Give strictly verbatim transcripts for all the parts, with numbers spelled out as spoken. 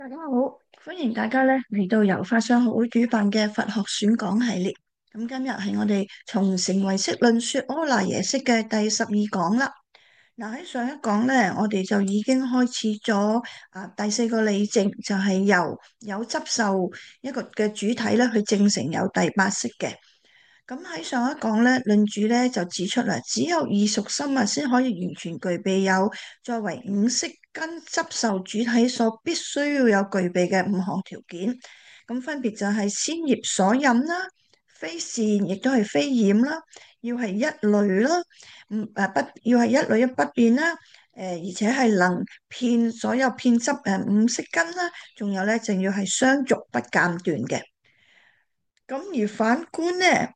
大家好，歡迎大家咧嚟到由法相學會主辦嘅佛學選講系列。咁今日係我哋從成唯識論說阿賴耶識嘅第十二講啦。嗱，喺上一講咧，我哋就已經開始咗啊第四個理證，就係由有執受一個嘅主體咧去證成有第八識嘅。咁喺上一講咧，論主咧就指出啦，只有異熟心啊，先可以完全具備有作為五識根執受主體所必須要有具備嘅五項條件。咁分別就係先業所引啦，非善亦都係非染啦，要係一類啦，唔誒不要係一類一不變啦，誒、呃、而且係能遍所有遍執誒五識根啦，仲有咧，仲要係相續不間斷嘅。咁而反觀呢，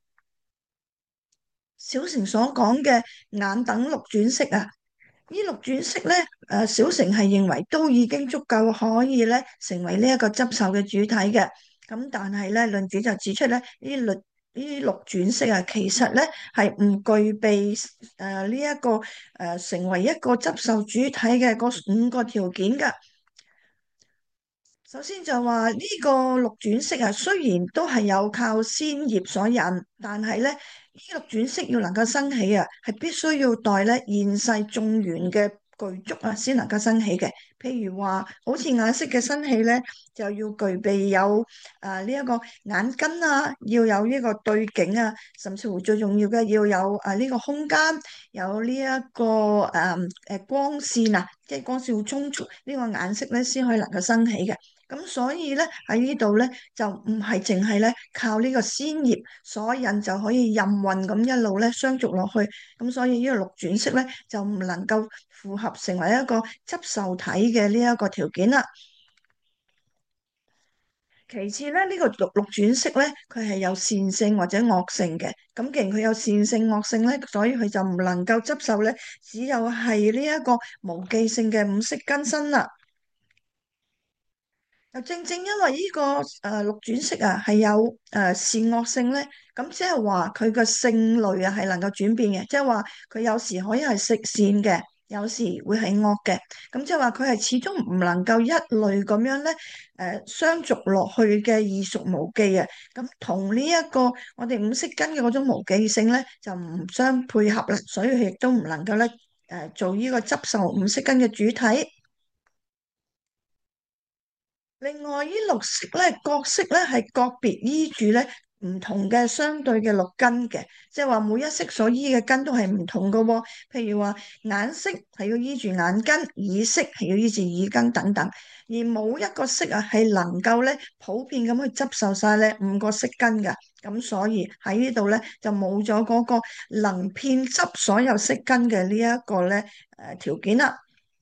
小乘所講嘅眼等六轉識啊，呢六轉識咧，誒，小乘係認為都已經足夠可以咧成為呢一個執受嘅主體嘅。咁但係咧，論主就指出咧，呢六呢六轉識啊，其實咧係唔具備誒呢一個誒、呃、成為一個執受主體嘅嗰五個條件噶。首先就話呢個六轉識啊，雖然都係有靠先業所引，但係咧呢六轉識要能夠生起啊，係必須要待咧現世眾緣嘅具足啊，先能夠生起嘅。譬如話，好似眼識嘅生起咧，就要具備有誒呢一個眼根啊，要有呢個對境啊，甚至乎最重要嘅要有誒呢個空間，有呢、這、一個誒誒、呃、光線啊，即係光線好充足，呢、這個眼識咧先可以能夠生起嘅。咁所以咧喺呢度咧就唔係淨係咧靠呢個先業所引就可以任運咁一路咧相續落去，咁所以呢個六轉識咧就唔能夠符合成為一個執受體嘅呢一個條件啦。其次咧，呢個六六轉識咧，佢係有善性或者惡性嘅。咁既然佢有善性惡性咧，所以佢就唔能夠執受咧，只有係呢一個無記性嘅五識根身啦。又正正因為呢、這個誒、呃、六轉識啊係有誒、呃、善惡性咧，咁即係話佢個性類啊係能夠轉變嘅，即係話佢有時可以係食善嘅，有時會係惡嘅，咁即係話佢係始終唔能夠一類咁樣咧誒相續落去嘅異熟無記啊，咁同呢一個我哋五識根嘅嗰種無記性咧就唔相配合啦，所以佢亦都唔能夠咧誒、呃、做呢個執受五識根嘅主體。另外，呢六識咧，各識咧係個別依住咧唔同嘅相對嘅六根嘅，即係話每一識所依嘅根都係唔同嘅喎。譬如話眼識係要依住眼根，耳識係要依住耳根等等，而冇一個識啊係能夠咧普遍咁去執受晒咧五個識根嘅。咁所以喺呢度咧就冇咗嗰個能遍執所有識根嘅呢一個咧誒條件啦。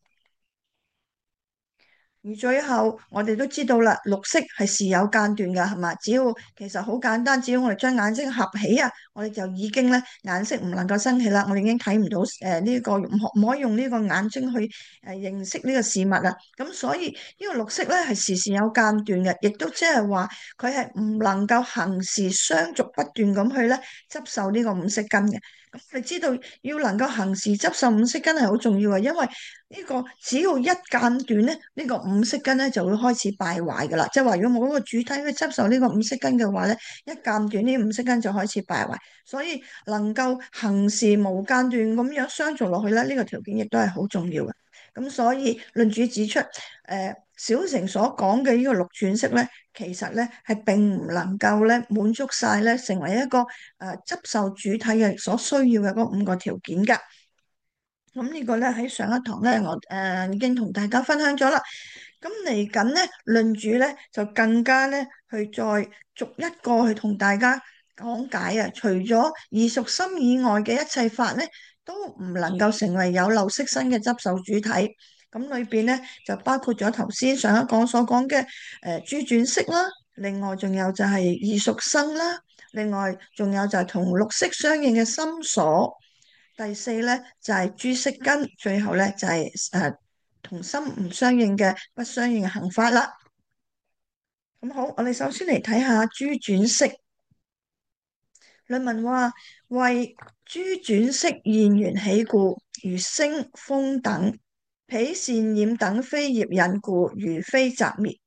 而最後，我哋都知道啦，六識係時有間斷㗎，係嘛？只要其實好簡單，只要我哋將眼睛合起啊，我哋就已經咧眼識唔能夠生起啦，我哋已經睇唔到誒呢個唔可唔可以用呢個眼睛去誒認識呢個事物啊。咁所以呢個六識咧係時時有間斷嘅，亦都即係話佢係唔能夠恆時相續不斷咁去咧執受呢個五識根嘅。咁你知道要能夠恆時執受五識根係好重要嘅，因為呢個只要一間斷咧，呢個五識根咧就會開始敗壞噶啦。即係話，如果冇一個主體去執受呢個五識根嘅話咧，一間斷呢五識根就開始敗壞。所以能夠恆時無間斷咁樣相續落去咧，呢個條件亦都係好重要嘅。咁所以論主指出，誒小乘所講嘅呢個六轉識咧，其實咧係並唔能夠咧滿足晒咧成為一個誒執受主體嘅所需要嘅嗰五個條件噶。咁呢個咧喺上一堂咧，我誒、呃、已經同大家分享咗啦。咁嚟緊咧，論主咧就更加咧去再逐一個去同大家講解啊。除咗異熟心以外嘅一切法咧，都唔能夠成為有漏色身嘅執受主體。咁裏邊咧就包括咗頭先上一講所講嘅誒諸轉識啦，另外仲有就係異熟生啦，另外仲有就係同六識相應嘅心所。第四咧就係諸識根，最後咧就係誒同心唔相應嘅不相應嘅行法啦。咁好，我哋首先嚟睇下諸轉識。論文話為諸轉識現緣起故，如聲風等；彼善染等非業引故，如非擇滅。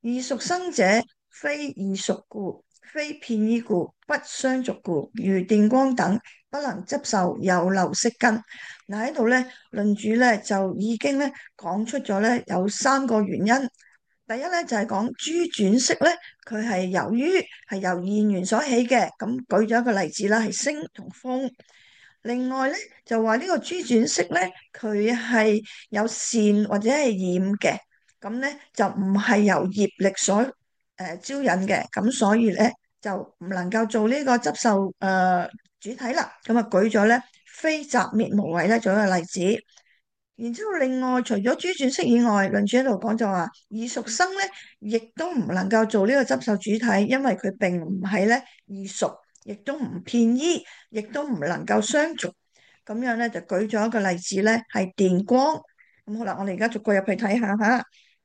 異熟生者，非異熟故，非片衣故，不相續故，如電光等，不能執受有漏色根。嗱喺度咧，論主咧就已經咧講出咗咧有三個原因。第一咧就係講珠轉色咧，佢係由於係由現緣所起嘅，咁舉咗一個例子啦，係星同風。另外咧就話呢個珠轉色咧，佢係有善或者係染嘅，咁咧就唔係由業力所誒、呃、招引嘅，咁所以咧就唔能夠做呢個執受誒、呃、主體啦。咁啊舉咗咧非擇滅無為咧做一個例子。然之後，另外除咗珠轉色以外，論主喺度講就話異熟生咧，亦都唔能夠做呢個執受主體，因為佢並唔係咧異熟，亦都唔片衣，亦都唔能夠相續。咁樣咧就舉咗一個例子咧，係電光。咁好啦，我哋而家逐個入去睇下吓。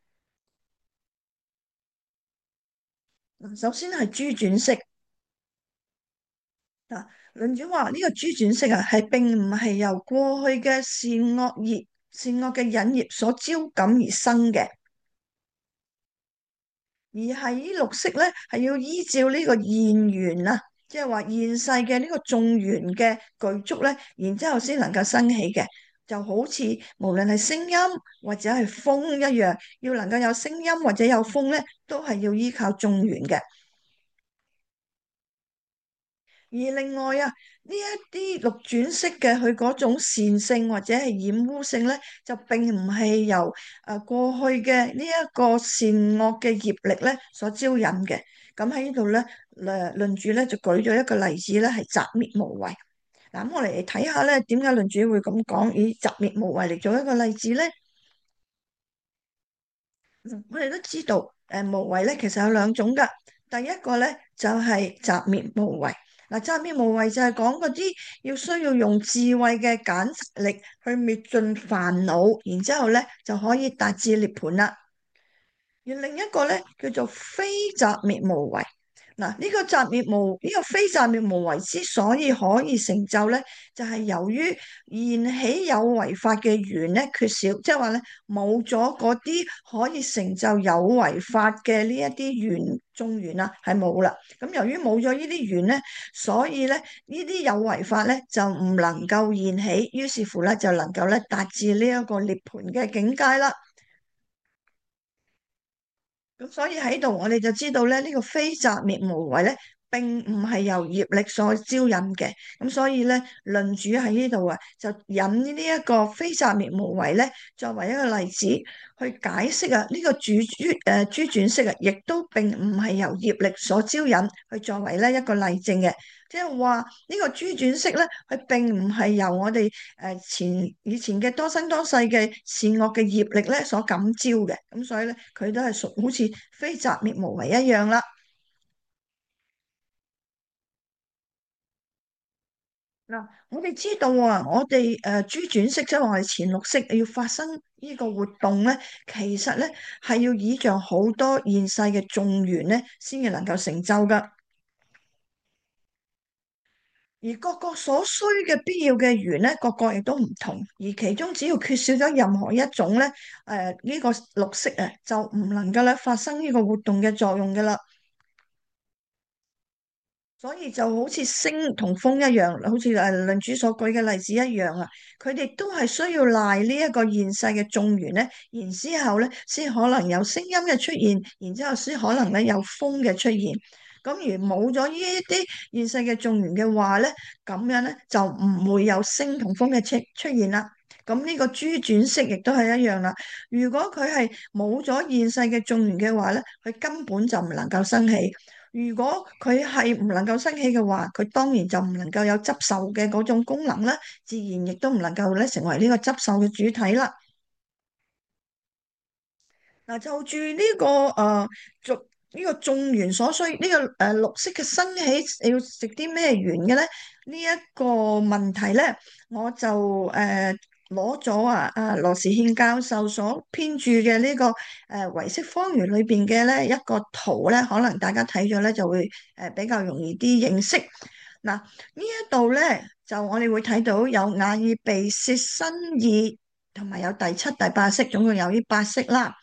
嗱，首先係珠轉色。嗱，論主話呢個珠轉色啊，係並唔係由過去嘅善惡業、善惡嘅引業所招感而生嘅。而係呢綠色咧，係要依照呢個現緣啊，即係話現世嘅呢個眾緣嘅具足咧，然之後先能夠生起嘅，就好似無論係聲音或者係風一樣，要能夠有聲音或者有風咧，都係要依靠眾緣嘅。而另外啊，呢一啲綠轉色嘅佢嗰種善性或者係染污性咧，就並唔係由誒、呃、過去嘅呢一個善惡嘅業力咧所招引嘅。咁喺呢度咧，誒論主咧就舉咗一個例子咧，係擇滅無為。嗱，咁我嚟睇下咧，點解論主會咁講，以擇滅無為嚟做一個例子咧？嗯我哋都知道，誒、呃、無為咧其實有兩種噶。第一個咧就係擇滅無為。嗱，擇滅無為就係講嗰啲要需要用智慧嘅簡力去滅盡煩惱，然之後咧就可以達至涅槃啦。而另一個咧叫做非擇滅無為。嗱，呢個擇滅無呢個非擇滅無為之所以可以成就咧，就係由於現起有為法嘅緣咧缺少，即係話咧冇咗嗰啲可以成就有為法嘅呢一啲緣眾緣啊，係冇啦。咁由於冇咗呢啲緣咧，所以咧呢啲有為法咧就唔能夠現起，於是乎咧就能夠咧達至呢一個涅槃嘅境界啦。咁所以喺度我哋就知道咧，呢個非擇滅無為咧，並唔係由業力所招引嘅。咁所以咧，論主喺呢度啊，就引呢一個非擇滅無為咧，作為一個例子去解釋啊，呢個主珠誒珠轉色啊，亦都並唔係由業力所招引，去作為咧一個例證嘅。即係話呢個珠轉色咧，佢並唔係由我哋誒前以前嘅多生多世嘅善惡嘅業力咧所感召嘅，咁所以咧佢都係屬好似非擇滅無為一樣啦。嗱，我哋知道啊，我哋誒珠轉色即係話我哋前六識要發生呢個活動咧，其實咧係要倚仗好多現世嘅眾緣咧，先至能夠成就噶。而各個所需嘅必要嘅緣咧，各個亦都唔同。而其中只要缺少咗任何一種咧，誒、呃、呢、這個綠色啊，就唔能夠咧發生呢個活動嘅作用嘅啦。所以就好似星同風一樣，好似誒論主所舉嘅例子一樣啊，佢哋都係需要賴呢一個現世嘅眾緣咧，然之後咧先可能有聲音嘅出現，然之後先可能咧有風嘅出現。咁而冇咗呢一啲現世嘅眾緣嘅話咧，咁樣咧就唔會有聲同風嘅出出現啦。咁呢個珠轉色亦都係一樣啦。如果佢係冇咗現世嘅眾緣嘅話咧，佢根本就唔能夠生起。如果佢係唔能夠升起嘅話，佢當然就唔能夠有執受嘅嗰種功能啦，自然亦都唔能夠咧成為呢個執受嘅主體啦。嗱，就住呢、這個誒，族、呃、呢、這個眾緣所需，呢、這個誒、呃、綠色嘅生起要食啲咩緣嘅咧？呢、這、一個問題咧，我就誒攞咗啊啊羅時憲教授所編著嘅呢、這個誒、呃、唯識方圓裏邊嘅咧一個圖咧，可能大家睇咗咧就會誒比較容易啲認識。嗱，呢一度咧就我哋會睇到有眼耳鼻舌身意，同埋有第七、第八識，總共有呢八識啦。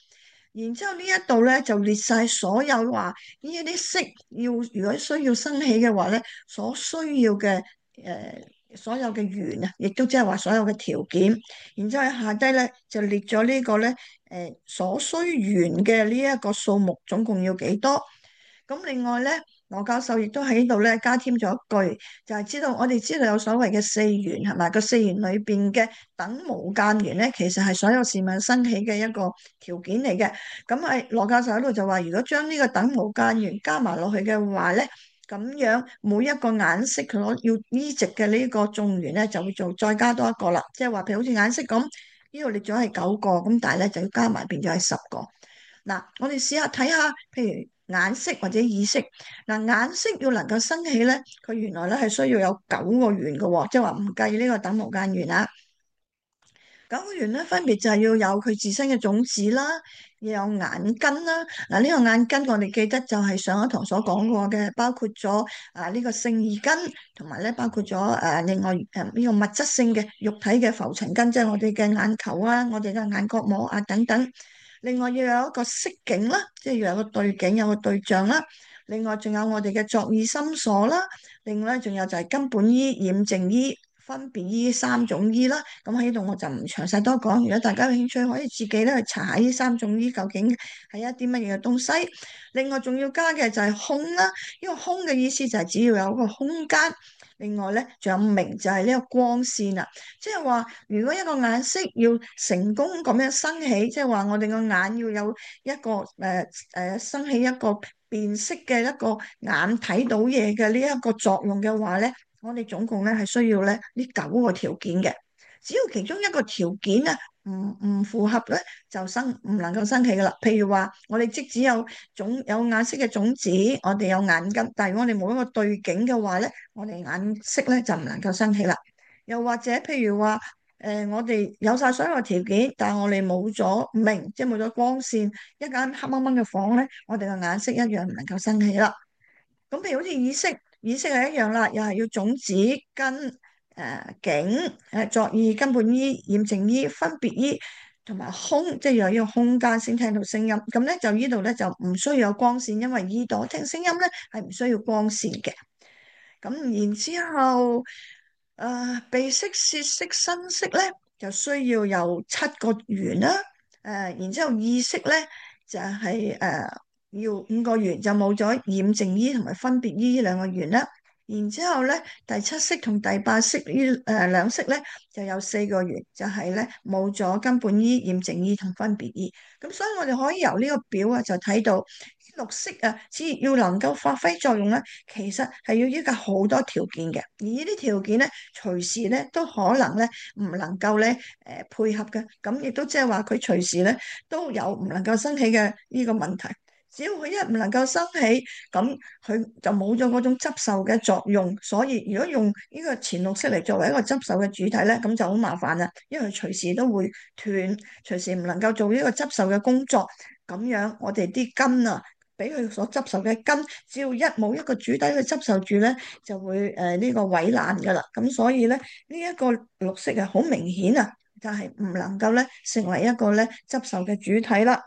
然之後呢一度咧就列晒所有話呢一啲色要如果需要升起嘅話咧，所需要嘅誒、呃、所有嘅源啊，亦都即係話所有嘅條件。然之後喺下低咧就列咗呢個咧誒所需源嘅呢一個數目總共要幾多？咁另外咧，羅教授亦都喺度咧加添咗一句，就係知道我哋知道有所謂嘅四緣係咪？個四緣裏邊嘅等無間緣咧，其實係所有事物生起嘅一個條件嚟嘅。咁係羅教授喺度就話，如果將呢個等無間緣加埋落去嘅話咧，咁樣每一個顏色佢攞要依值嘅呢個眾緣咧，就會做再加多一個啦。即係話譬如好似顏色咁，呢度列咗係九個，咁但係咧就要加埋變咗係十個。嗱，我哋試下睇下，譬如眼色或者意識。嗱，眼色要能夠生起咧，佢原來咧係需要有九個緣嘅喎，即係話唔計呢個等無間緣啦。九個緣咧分別就係要有佢自身嘅種子啦，要有眼根啦。嗱，呢個眼根我哋記得就係上一堂所講過嘅，包括咗啊呢個性意根，同埋咧包括咗誒另外誒呢個物質性嘅肉體嘅浮塵根，即係我哋嘅眼球啊，我哋嘅眼角膜啊等等。另外要有一個色境啦，即係要有個對境，有個對象啦。另外仲有我哋嘅作意心所啦。另外仲有就係根本依、染淨依、分別依三種依啦。咁喺度我就唔詳細多講。如果大家有興趣，可以自己咧去查下呢三種依究竟係一啲乜嘢嘅東西。另外仲要加嘅就係空啦。呢個空嘅意思就係只要有一個空間。另外咧，仲有明就係呢個光線啦。即係話，如果一個眼色要成功咁樣生起，即係話我哋個眼要有一個誒誒、呃呃、生起一個辨識嘅一個眼睇到嘢嘅呢一個作用嘅話咧，我哋總共咧係需要咧呢九個條件嘅。只要其中一個條件啊唔唔符合咧，就生唔能夠生起噶啦。譬如話，我哋即使有種有眼色嘅種子，我哋有眼根，但係如果我哋冇一個對境嘅話咧，我哋眼色咧就唔能夠生起啦。又或者譬如話，誒、呃、我哋有晒所有條件，但係我哋冇咗明，即係冇咗光線，一間黑掹掹嘅房咧，我哋嘅眼色一樣唔能夠生起啦。咁譬如好似意識，意識係一樣啦，又係要種子、根、誒、呃、境、誒、呃、作意、根本依、染淨依、分別依，同埋空，即係要有呢個空間先聽到聲音。咁咧就呢度咧就唔需要有光線，因為耳朵聽聲音咧係唔需要光線嘅。咁然之後，誒、呃、鼻識、舌識、身識咧就需要有七個緣啦。誒、呃，然之後意識咧就係、是、誒。呃要五個緣就冇咗染淨依同埋分別依呢兩個緣啦。然之後咧，第七識同第八識呢誒兩識咧就有四個緣，就係咧冇咗根本依、染淨依同分別依。咁所以我哋可以由呢個表啊就睇到六識啊，只要能夠發揮作用咧，其實係要依靠好多條件嘅。而呢啲條件咧，隨時咧都可能咧唔能夠咧誒配合嘅。咁亦都即係話佢隨時咧都有唔能夠生起嘅呢個問題。只要佢一唔能夠生起，咁佢就冇咗嗰種執受嘅作用。所以如果用呢個前六識嚟作為一個執受嘅主體咧，咁就好麻煩啦。因為佢隨時都會斷，隨時唔能夠做呢個執受嘅工作。咁樣我哋啲根啊，俾佢所執受嘅根，只要一冇一個主體去執受住咧，就會誒呢、呃這個毀爛噶啦。咁所以咧呢一、這個六識啊，好明顯啊，就係、是、唔能夠咧成為一個咧執受嘅主體啦。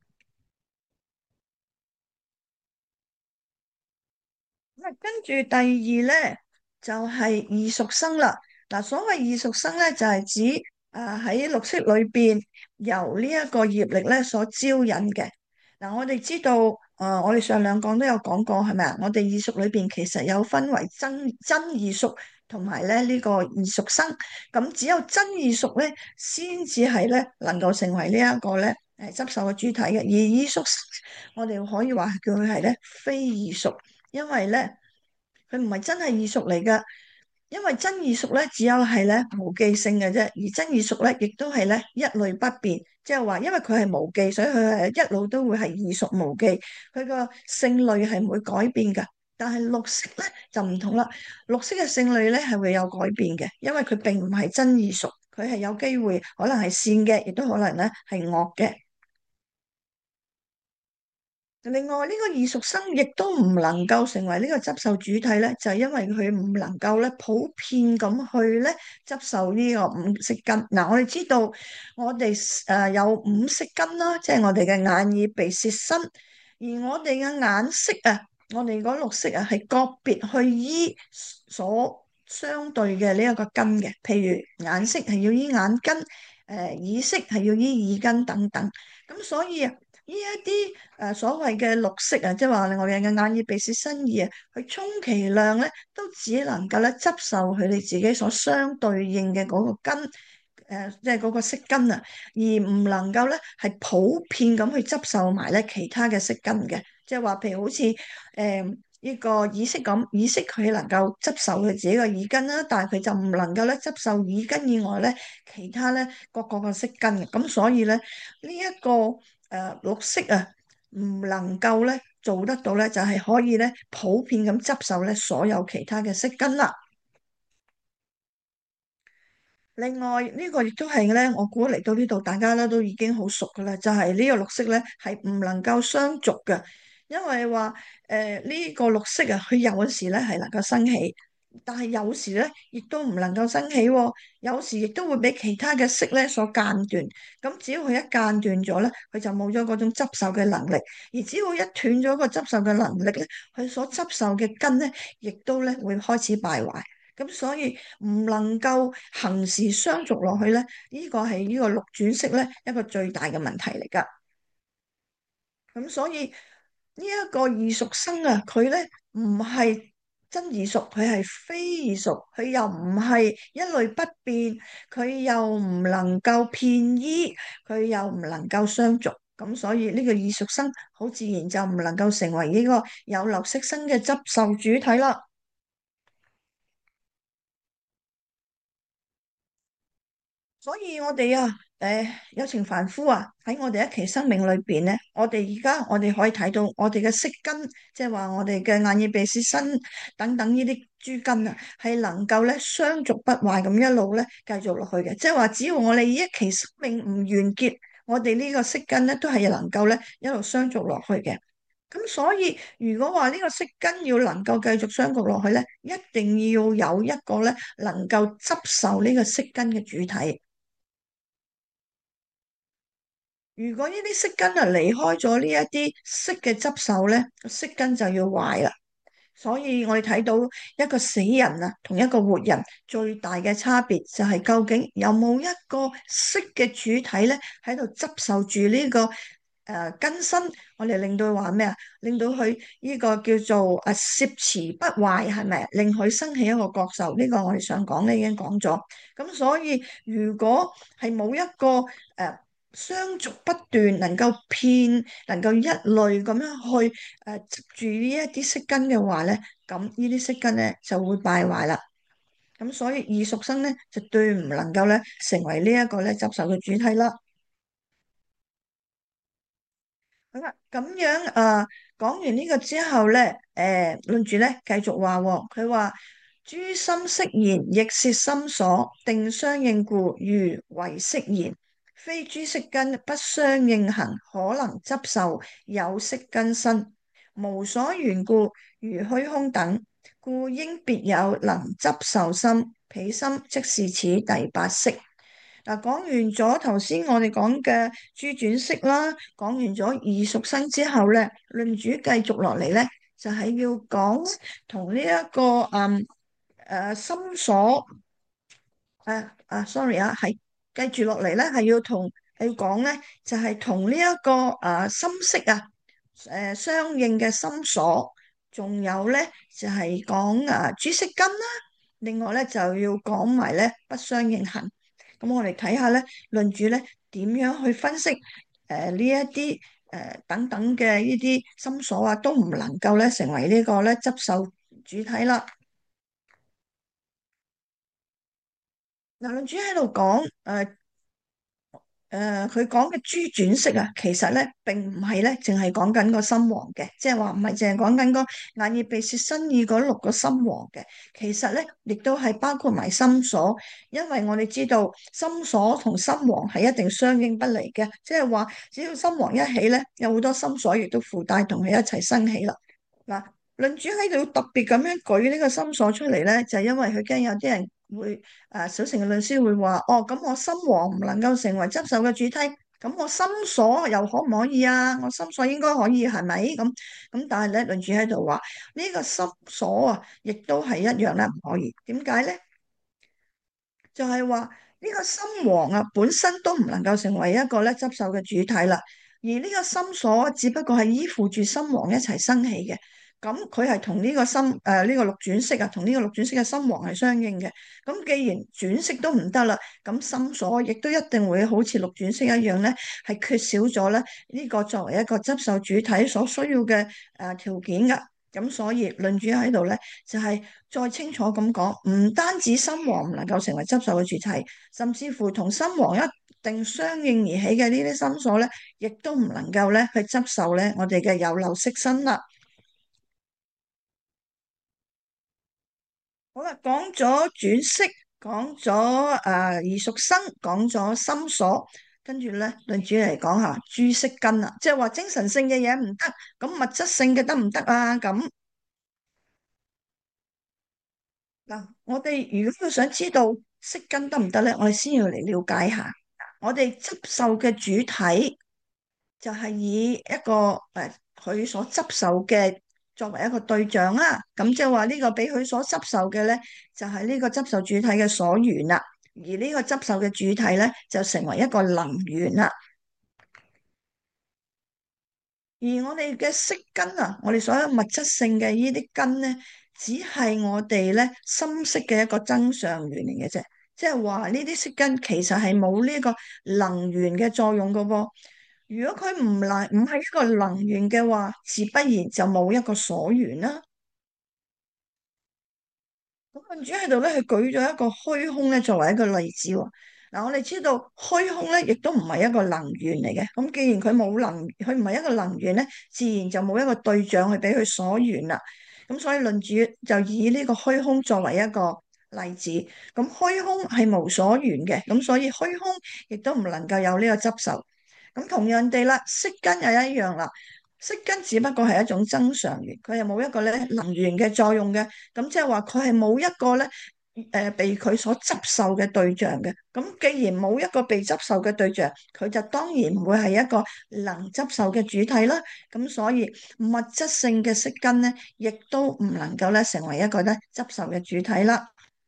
咁跟住第二咧，就係異熟生啦。嗱，所謂異熟生咧，就係指誒喺六識裏邊由呢一個業力咧所招引嘅。嗱，我哋知道誒，我哋上兩講都有講過，係咪啊？我哋異熟裏邊其實有分為真真異熟同埋咧呢個異熟生。咁只有真異熟咧，先至係咧能夠成為呢一個咧誒執受嘅主體嘅。而異熟，我哋可以話叫佢係咧非異熟。因為咧，佢唔係真係異熟嚟噶，因為真異熟咧，只有係咧無記性嘅啫，而真異熟咧，亦都係咧一類不變，即係話，因為佢係無記，所以佢係一路都會係異熟無記，佢個性類係唔會改變噶。但係六識咧就唔同啦，六識嘅性類咧係會有改變嘅，因為佢並唔係真異熟，佢係有機會可能係善嘅，亦都可能咧係惡嘅。 另外呢個異熟生亦都唔能夠成為呢個執受主體咧，就係因為佢唔能夠咧普遍咁去咧執受呢個五色根。嗱，我哋知道我哋誒有五色根啦，即係我哋嘅眼耳鼻舌身，而我哋嘅眼色啊，我哋嗰六色啊係個別去依所相對嘅呢一個根嘅，譬如眼色係要依眼根，誒耳色係要依耳根等等。咁所以啊，呢一啲誒所謂嘅綠色啊，即係話我哋嘅眼耳鼻舌身意啊，佢充其量咧都只能夠咧執受佢哋自己所相對應嘅嗰個根，誒即係嗰個色根啊，而唔能夠咧係普遍咁去執受埋咧其他嘅色根嘅，即係話譬如好似誒呢個耳色咁，耳色佢能夠執受佢自己嘅耳根啦，但係佢就唔能夠咧執受耳根以外咧其他咧各個嘅色根嘅，咁所以咧呢一個誒、呃、綠色啊，唔能夠咧做得到咧，就係、是、可以咧普遍咁執受咧所有其他嘅色根啦。另外呢個亦都係咧，我估嚟到呢度大家咧都已經好熟噶啦，就係呢個綠色咧係唔能夠相續嘅，因為話誒呢個綠色啊，佢有時咧係能夠生起，但係有時咧亦都唔能夠生起喎，有時亦都會俾其他嘅色咧所間斷。咁只要佢一間斷咗咧，佢就冇咗嗰種執受嘅能力，而只要一斷咗個執受嘅能力咧，佢所執受嘅根咧，亦都咧會開始敗壞。咁所以唔能夠行事相續落去咧，呢個係呢個六轉色咧一個最大嘅問題嚟㗎。咁所以呢一個異熟生啊，佢咧唔係真異熟，佢係非異熟，佢又唔係一類不變，佢又唔能夠片依，佢又唔能夠相續。咁所以呢個異熟生好自然就唔能夠成為呢個有漏色生嘅執受主體啦。所以我哋啊，誒、有情凡夫啊，喺我哋一期生命裏邊咧，我哋而家我哋可以睇到我哋嘅色根，即係話我哋嘅眼耳鼻舌身等等呢啲諸根啊，係能夠咧相續不壞咁一路咧繼續落去嘅。即係話只要我哋呢一期生命唔完結，我哋呢個色根咧都係能夠咧一路相續落去嘅。咁所以如果話呢個色根要能夠繼續相續落去咧，一定要有一個咧能夠執受呢個色根嘅主體。如果呢啲色根啊離開咗呢一啲色嘅執受咧，色根就要壞啦。所以我哋睇到一個死人啊，同一個活人最大嘅差別就係究竟有冇一個色嘅主體咧喺度執受住呢個誒根身，我哋令到佢話咩啊？令到佢呢個叫做誒攝持不壞，係咪？令佢生起一個覺受，呢個我哋想講咧已經講咗。咁所以如果係冇一個誒相續不斷，能夠遍，能夠一類咁樣去誒接住呢一啲色根嘅話咧，咁呢啲色根咧就會敗壞啦。咁所以異熟生咧就對唔能夠咧成為呢一個咧執受嘅主體啦。好啦，咁樣誒，講完呢個之後咧，誒，論住咧繼續話喎，佢話諸心識言，亦是心所定相應故，如唯識言，非諸色根不相應行，可能執受有色根身，無所緣故，如虛空等，故應別有能執受心，彼心即是此第八識。嗱，講完咗頭先我哋講嘅諸轉識啦，講完咗異熟生之後咧，論主繼續落嚟咧，就係、是、要講同呢一個誒誒心所誒啊，sorry 啊，係繼續落嚟咧，係要同要講咧，就係同呢一個誒心識啊誒相應嘅心所，仲有咧就係講誒諸色根啦，另外咧就要講埋咧不相應行。咁我哋睇下咧，論主咧點樣去分析誒呢一啲誒等等嘅呢啲心所啊，都唔能夠咧成為呢個咧執受主體啦。嗱，論主喺度講誒誒，佢講嘅諸轉色啊，其實咧並唔係咧，淨係講緊個心王嘅，即係話唔係淨係講緊個眼耳鼻舌身意嗰六個心王嘅，其實咧亦都係包括埋心所，因為我哋知道心所同心王係一定相應不離嘅，即係話只要心王一起咧，有好多心所亦都附帶同佢一齊生起啦。嗱，論主喺度特別咁樣舉呢個心所出嚟咧，就係因為佢驚有啲人會誒小乘嘅論師會話，哦，咁我心王唔能夠成為執受嘅主體，咁我心所又可唔可以啊？我心所應該可以係咪？咁咁但係咧，論主喺度話呢個心所啊，亦都係一樣咧，唔可以。點解咧？就係話呢個心王啊，本身都唔能夠成為一個咧執受嘅主體啦，而呢個心所只不過係依附住心王一齊生起嘅，咁佢係同呢個心誒呢、呃呢個六轉色啊，同呢個六轉色嘅心王係相應嘅。咁既然轉色都唔得啦，咁心所亦都一定會好似六轉色一樣咧，係缺少咗咧呢個作為一個執受主體所需要嘅誒條件噶。咁所以論主喺度咧，就係、是、再清楚咁講，唔單止心王唔能夠成為執受嘅主體，甚至乎同心王一定相應而起嘅呢啲心所咧，亦都唔能夠咧去執受咧我哋嘅有漏色身啦。好啦，講咗轉識，講咗誒異熟生，講咗心所，跟住咧論主嚟講下諸色根啊，即係話精神性嘅嘢唔得，咁物質性嘅得唔得啊？咁嗱，我哋如果要想知道色根得唔得咧，我哋先要嚟了解下，我哋執受嘅主體就係以一個誒佢所執受嘅作為一個對象啦。咁即係話呢個俾佢所執受嘅咧，就係呢個執受主體嘅所緣啦。而呢個執受嘅主體咧，就成為一個能緣啦。而我哋嘅色根啊，我哋所有物質性嘅呢啲根咧，只係我哋咧心識嘅一個增上緣嚟嘅啫。即係話呢啲色根其實係冇呢個能緣嘅作用噶噃。如果佢唔能唔係一個能緣嘅話，自不然就冇一個所緣啦。咁論主喺度咧，佢舉咗一個虛空咧作為一個例子喎。嗱，我哋知道虛空咧，亦都唔係一個能緣嚟嘅。咁既然佢冇能，佢唔係一個能緣咧，自然就冇一個對象去俾佢所緣啦。咁所以論主就以呢個虛空作為一個例子。咁虛空係無所緣嘅，咁所以虛空亦都唔能夠有呢個執受。咁同樣地啦，色根又一樣啦。色根只不過係一種增上緣，佢係冇一個咧能緣嘅作用嘅。咁即係話佢係冇一個咧誒、呃、被佢所執受嘅對象嘅。咁既然冇一個被執受嘅對象，佢就當然唔會係一個能執受嘅主體啦。咁所以物質性嘅色根咧，亦都唔能夠咧成為一個咧執受嘅主體啦。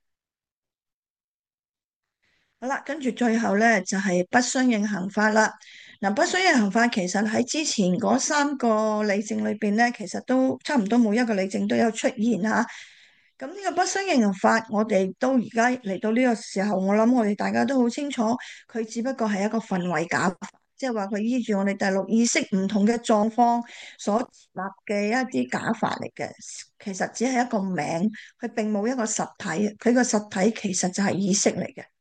好啦，跟住最後咧就係、是、不相應行法啦。嗱，不相應行法其實喺之前嗰三個理證裏邊咧，其實都差唔多每一個理證都有出現吓。咁呢個不相應行法，我哋都而家嚟到呢個時候，我諗我哋大家都好清楚，佢只不過係一個分位假法，即係話佢依住我哋第六意識唔同嘅狀況所立嘅一啲假法嚟嘅。其實只係一個名，佢並冇一個實體，佢個實體其實就係意識嚟嘅。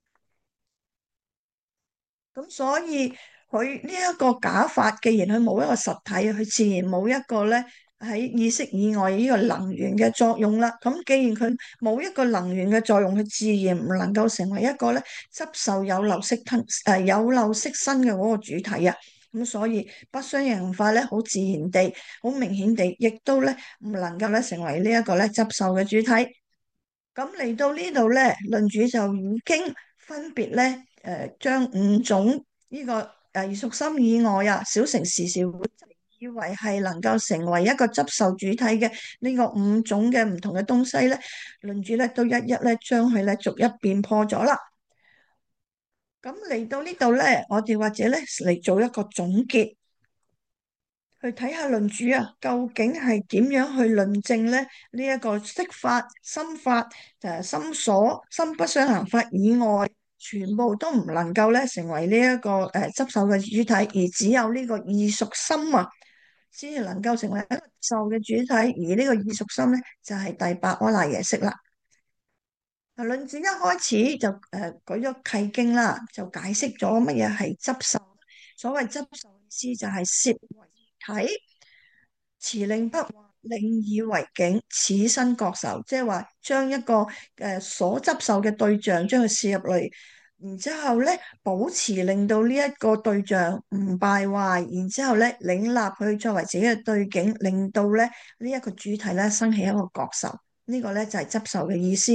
咁所以佢呢一個假法，既然佢冇一個實體，佢自然冇一個咧喺意識以外呢個能源嘅作用啦。咁既然佢冇一個能源嘅作用，佢自然唔能夠成為一個咧執受有漏色吞誒有漏色身嘅嗰個主體啊。咁所以不相應行法咧，好自然地、好明顯地，亦都咧唔能夠咧成為呢一個咧執受嘅主體。咁嚟到呢度咧，論主就已經分別咧，誒將五種呢個誒異熟心以外啊，小乘時時會以為係能夠成為一個執受主體嘅呢個五種嘅唔同嘅東西咧，論主咧都一一咧將佢咧逐一辨破咗啦。咁嚟到呢度咧，我哋或者咧嚟做一個總結。去睇下論主啊，究竟係點樣去論證咧？呢、這、一個色法、心法、誒心所、心不相行法以外，全部都唔能夠咧成為呢、這、一個誒、呃、執受嘅主體，而只有呢個異熟心啊，先至能夠成為一個執受嘅主體。而呢個異熟心咧，就係、是、第八阿賴耶識啦。 嗱，論戰一開始就誒、呃、舉咗契經啦，就解釋咗乜嘢係執受。所謂執受意思就係攝為體，辭令不壞，令以為境，此身覺受。即係話將一個誒、呃、所執受嘅對象將佢攝入嚟，然之後咧保持令到呢一個對象唔敗壞，然之後咧領納佢作為自己嘅對境，令到咧呢一個主體咧生起一個覺受。呢、這個咧就係、是、執受嘅意思。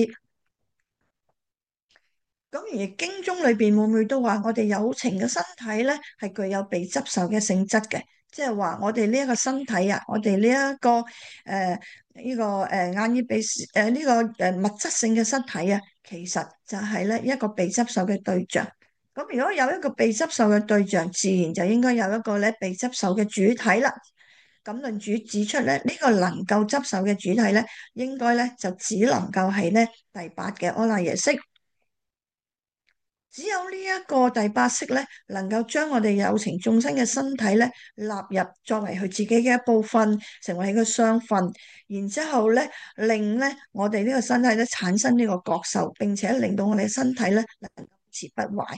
咁而經中裏邊會唔會都話我哋有情嘅身體咧係具有被執受嘅性質嘅？即係話我哋呢一個身體啊，我哋呢一個誒呢、呃這個誒、呃、眼耳鼻誒呢個誒物質性嘅身體啊，其實就係咧一個被執受嘅對象。咁如果有一個被執受嘅對象，自然就應該有一個咧被執受嘅主體啦。咁論主指出咧，呢、這個能夠執受嘅主體咧，應該咧就只能夠係咧第八嘅阿賴耶識。只有呢一個第八識咧，能夠將我哋有情眾生嘅身體咧納入作為佢自己嘅一部分，成為佢嘅雙份，然之後咧令咧我哋呢個身體咧產生呢個覺受，並且令到我哋身體咧能夠保持不壞。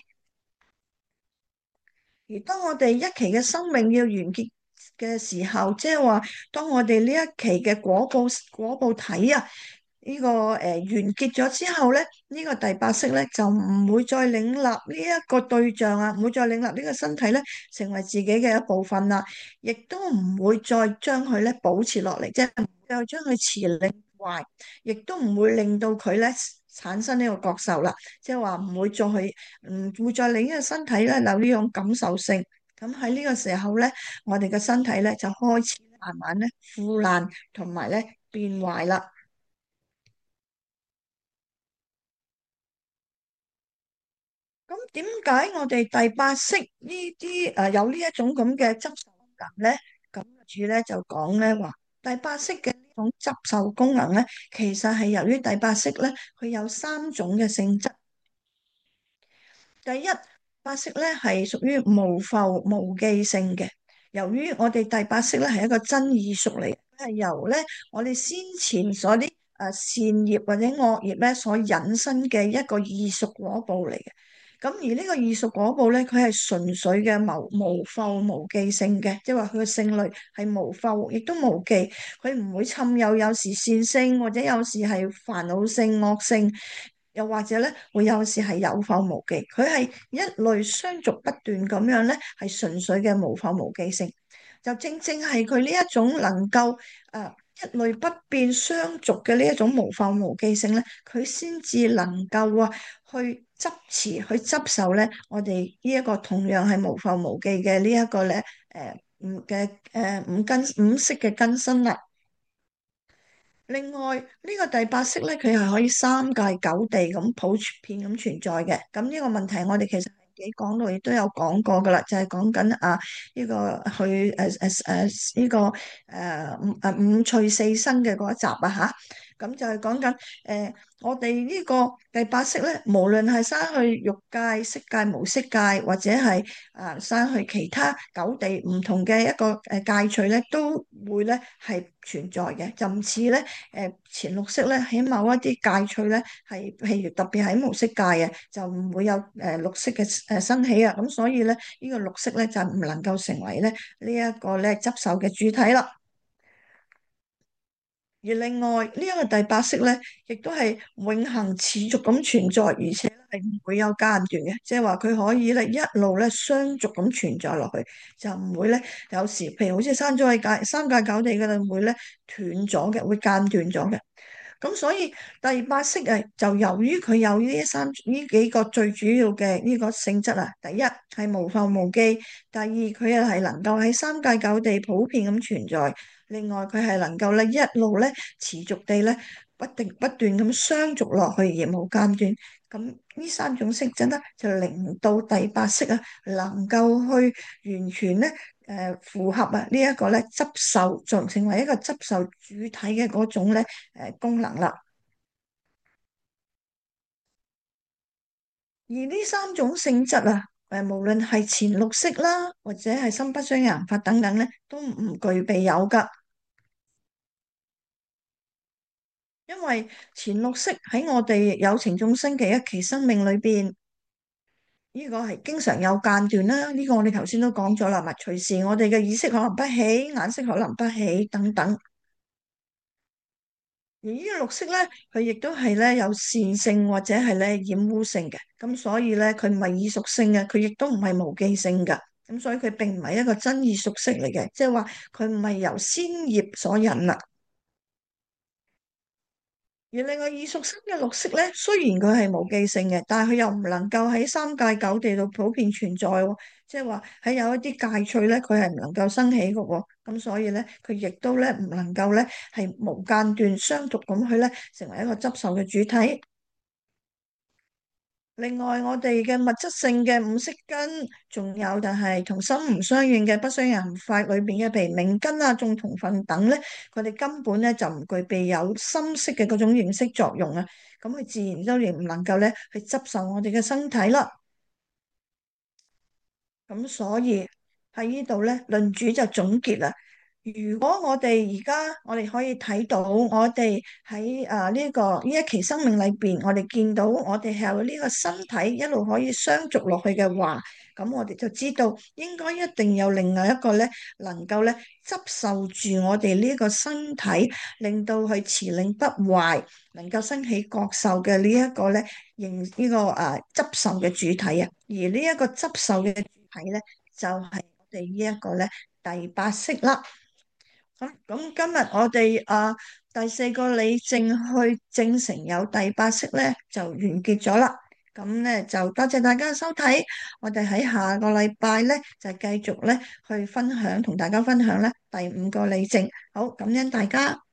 而當我哋一期嘅生命要完結嘅時候，即係話當我哋呢一期嘅果報果報體啊，呢、這個誒、呃、完結咗之後咧，呢、這個第八識咧就唔會再領納呢一個對象啊，唔會再領納呢個身體咧成為自己嘅一部分啦，亦都唔會再將佢咧保持落嚟，即係唔再將佢持令壞，亦都唔會令到佢咧產生呢個覺受啦，即係話唔會再去唔會再令呢個身體咧有呢種感受性。咁喺呢個時候咧，我哋嘅身體咧就開始慢慢咧腐爛同埋咧變壞啦。咁點解我哋第八識呢啲誒有呢一種咁嘅執受功能咧？咁主咧就講咧話，第八識嘅呢種執受功能咧，其實係由於第八識咧，佢有三種嘅性質。第一，八識咧係屬於無覆無記性嘅。由於我哋第八識咧係一個真意熟嚟，係由咧我哋先前所啲誒善業或者惡業咧所引申嘅一個異熟果報嚟嘅。咁而呢個異熟果報咧，佢係純粹嘅無無覆無記性嘅，即係話佢嘅性類係無覆，亦都無記，佢唔會侵有有時善性或者有時係煩惱性惡性。又或者咧，會有時係有覆無記，佢係一類相續不斷咁樣咧，係純粹嘅無覆無記性。就正正係佢呢一種能夠誒、呃、一類不變相續嘅呢一種無覆無記性咧，佢先至能夠啊去執持去執受咧，我哋呢一個同樣係無覆無記嘅呢一個咧誒五嘅誒五根五識嘅根身啦。另外呢、呢個第八識咧，佢係可以三界九地咁普遍咁存在嘅。咁呢個問題我哋其實幾講到亦都有講過噶啦，就係講緊啊呢、呢個去誒誒誒呢個誒、呃、五誒五趣四生嘅嗰一集啊吓。咁就係講緊誒我哋呢個第八識咧，無論係生去欲界、色界、無色界，或者係啊生去其他九地唔同嘅一個誒界趣咧，都會咧係存在嘅，就唔似咧。誒前六識咧，喺某一啲界趣咧，係譬如特別喺無色界嘅，就唔會有誒六識嘅誒生起啊。咁所以咧，呢個六識咧就唔能夠成為咧呢一個咧執受嘅主體啦。而另外呢一個第八識咧，亦都係永恆持續咁存在，而且係唔會有間斷嘅，即係話佢可以咧一路咧相續咁存在落去，就唔會咧有時譬如好似生咗喺界三界九地嘅啦，會咧斷咗嘅，會間斷咗嘅。咁所以第八識誒，就由於佢有呢三呢幾個最主要嘅呢個性質啊，第一係無覆無記，第二佢又係能夠喺三界九地普遍咁存在，另外佢係能夠咧一路咧持續地咧不定不斷咁相續落去而冇間斷。咁呢三種色質咧就令到第八識啊能夠去完全咧。誒、呃、符合啊呢一個咧執受，仲成為一個執受主體嘅嗰種咧誒、呃、功能啦。而呢三種性質啊，誒無論係前六識啦，或者係心不相應法等等咧，都唔具備有㗎。 因為前綠色喺我哋有情眾生嘅一期生命裏邊，呢個係經常有間斷啦。呢個我哋頭先都講咗啦，咪隨時我哋嘅意識可能不起，眼色可能不起等等。而呢個綠色咧，佢亦都係咧有善性或者係咧染污性嘅，咁所以咧佢唔係異屬性嘅，佢亦都唔係無記性嘅，咁所以佢並唔係一個真異屬色嚟嘅，即係話佢唔係由先業所引啦。而另外異屬生嘅綠色咧，雖然佢係無記性嘅，但係佢又唔能夠喺三界九地度普遍存在喎，即係話喺有一啲界趣咧，佢係唔能夠生起嘅喎，咁所以咧，佢亦都咧唔能夠咧係無間斷相續咁去咧成為一個執受嘅主體。另外，我哋嘅物質性嘅五色根，仲有就係同心唔相應嘅不相應行法裏邊嘅，譬如命根啊、眾同分等咧，佢哋根本咧就唔具備有心識嘅嗰種認識作用啊，咁佢自然都亦唔能夠咧去執受我哋嘅身體啦。咁所以喺呢度咧，論主就總結啦。如果我哋而家我哋可以睇到，我哋喺啊呢個呢一期生命裏邊，我哋見到我哋係有呢個身體一路可以相續落去嘅話，咁我哋就知道應該一定有另外一個咧，能夠咧執受住我哋呢個身體，令到佢持令不壞，能夠生起覺受嘅呢一個咧，認呢個啊執受嘅主體啊。而呢一個執受嘅主體咧，就係我哋呢一個咧第八識啦。好，咁今日我哋啊第四個理證去證成有第八識咧，就完結咗啦。咁咧就多謝大家收睇，我哋喺下個禮拜咧就繼續咧去分享，同大家分享咧第五個理證。好，感恩大家。